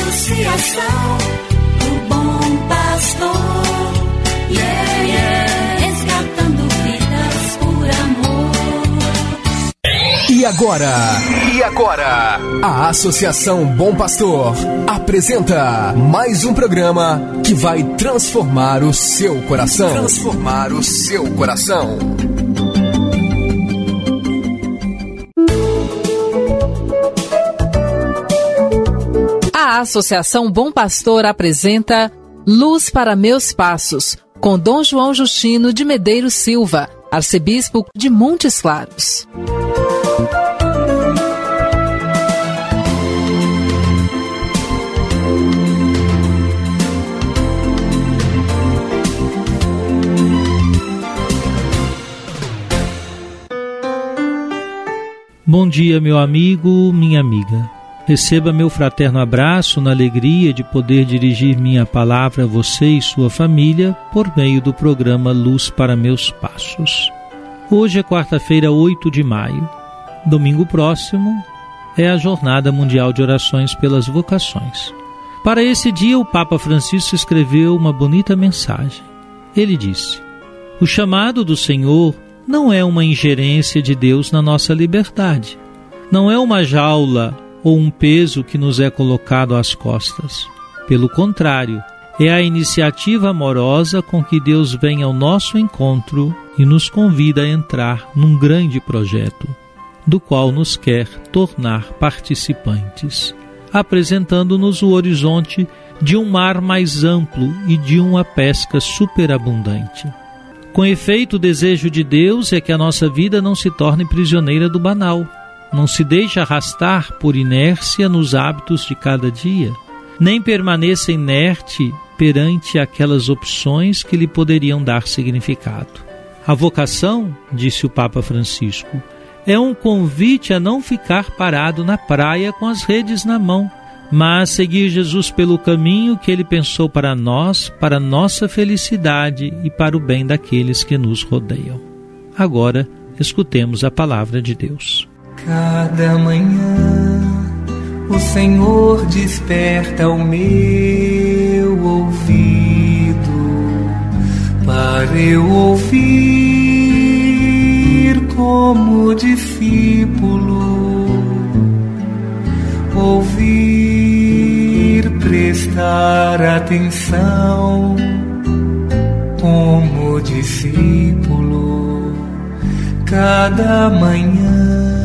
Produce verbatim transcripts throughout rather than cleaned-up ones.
Associação do Bom Pastor, yeah, yeah, resgatando vidas por amor. E agora, e agora, a Associação Bom Pastor apresenta mais um programa que vai transformar o seu coração. Transformar o seu coração. A Associação Bom Pastor apresenta Luz para Meus Passos, com Dom João Justino de Medeiros Silva, arcebispo de Montes Claros. Bom dia, meu amigo, minha amiga. Receba meu fraterno abraço na alegria de poder dirigir minha palavra a você e sua família por meio do programa Luz para Meus Passos. Hoje é quarta-feira, oito de maio. Domingo próximo é a Jornada Mundial de Orações pelas Vocações. Para esse dia, o Papa Francisco escreveu uma bonita mensagem. Ele disse: o chamado do Senhor não é uma ingerência de Deus na nossa liberdade. Não é uma jaula ou um peso que nos é colocado às costas. Pelo contrário, é a iniciativa amorosa com que Deus vem ao nosso encontro e nos convida a entrar num grande projeto, do qual nos quer tornar participantes, apresentando-nos o horizonte de um mar mais amplo e de uma pesca superabundante. Com efeito, o desejo de Deus é que a nossa vida não se torne prisioneira do banal, não se deixe arrastar por inércia nos hábitos de cada dia, nem permaneça inerte perante aquelas opções que lhe poderiam dar significado. A vocação, disse o Papa Francisco, é um convite a não ficar parado na praia com as redes na mão, mas seguir Jesus pelo caminho que Ele pensou para nós, para a nossa felicidade e para o bem daqueles que nos rodeiam. Agora, escutemos a palavra de Deus. Cada manhã o Senhor desperta o meu ouvido para eu ouvir como discípulo, ouvir, prestar atenção como discípulo, cada manhã.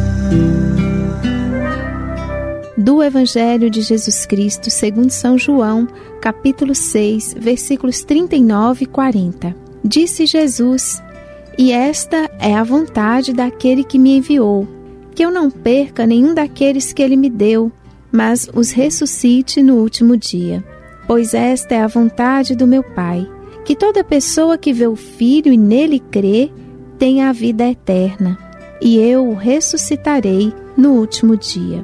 Do Evangelho de Jesus Cristo segundo São João, capítulo seis, versículos trinta e nove e quarenta. Disse Jesus: e esta é a vontade daquele que me enviou, que eu não perca nenhum daqueles que ele me deu, mas os ressuscite no último dia. Pois esta é a vontade do meu Pai, que toda pessoa que vê o Filho e nele crê, tenha a vida eterna, e eu o ressuscitarei no último dia.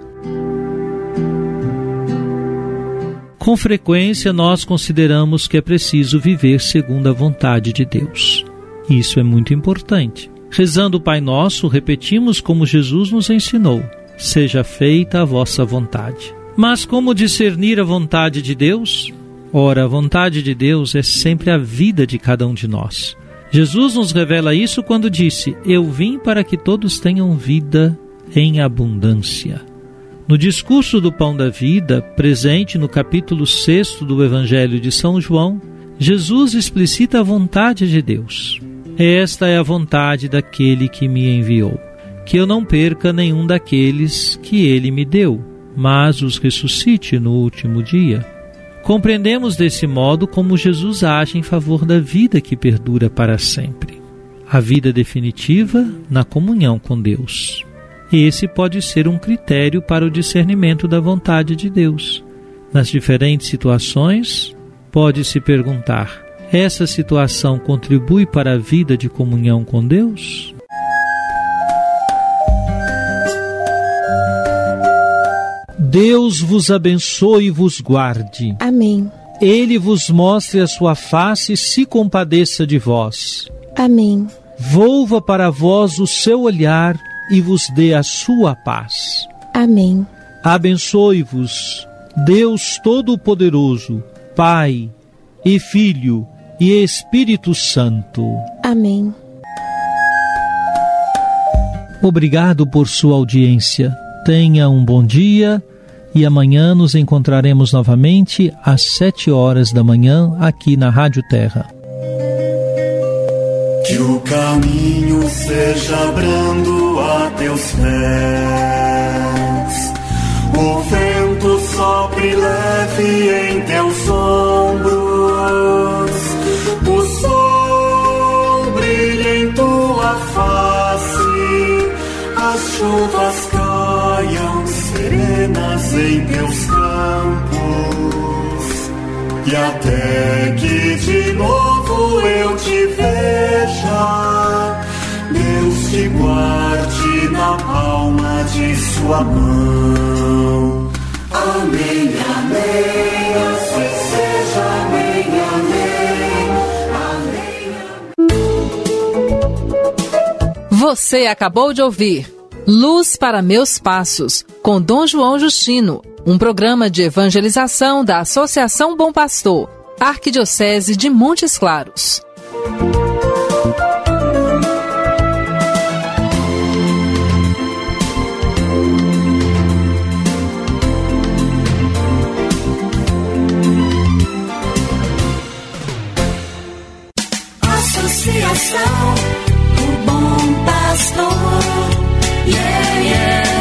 Com frequência, nós consideramos que é preciso viver segundo a vontade de Deus. Isso é muito importante. Rezando o Pai Nosso, repetimos como Jesus nos ensinou: seja feita a vossa vontade. Mas como discernir a vontade de Deus? Ora, a vontade de Deus é sempre a vida de cada um de nós. Jesus nos revela isso quando disse: eu vim para que todos tenham vida em abundância. No discurso do Pão da Vida, presente no capítulo seis do Evangelho de São João, Jesus explicita a vontade de Deus. Esta é a vontade daquele que me enviou, que eu não perca nenhum daqueles que ele me deu, mas os ressuscite no último dia. Compreendemos desse modo como Jesus age em favor da vida que perdura para sempre. A vida definitiva na comunhão com Deus. Esse pode ser um critério para o discernimento da vontade de Deus. Nas diferentes situações, pode-se perguntar: essa situação contribui para a vida de comunhão com Deus? Deus vos abençoe e vos guarde. Amém. Ele vos mostre a sua face e se compadeça de vós. Amém. Volva para vós o seu olhar e vos dê a sua paz. Amém. Abençoe-vos Deus Todo-Poderoso, Pai e Filho e Espírito Santo. Amém. Obrigado por sua audiência. Tenha um bom dia e amanhã nos encontraremos novamente às sete horas da manhã aqui na Rádio Terra. Que o caminho seja brando a teus pés, o vento sopre leve em teus ombros, o sol brilhe em tua face, as chuvas caiam serenas em teus campos, e até que de novo eu te veja, Deus te guarde na palma de sua mão. Amém, amém, assim seja, amém, amém, amém. Você acabou de ouvir Luz para Meus Passos, com Dom João Justino, um programa de evangelização da Associação Bom Pastor, Arquidiocese de Montes Claros. Associação do Bom Pastor, yeah, yeah.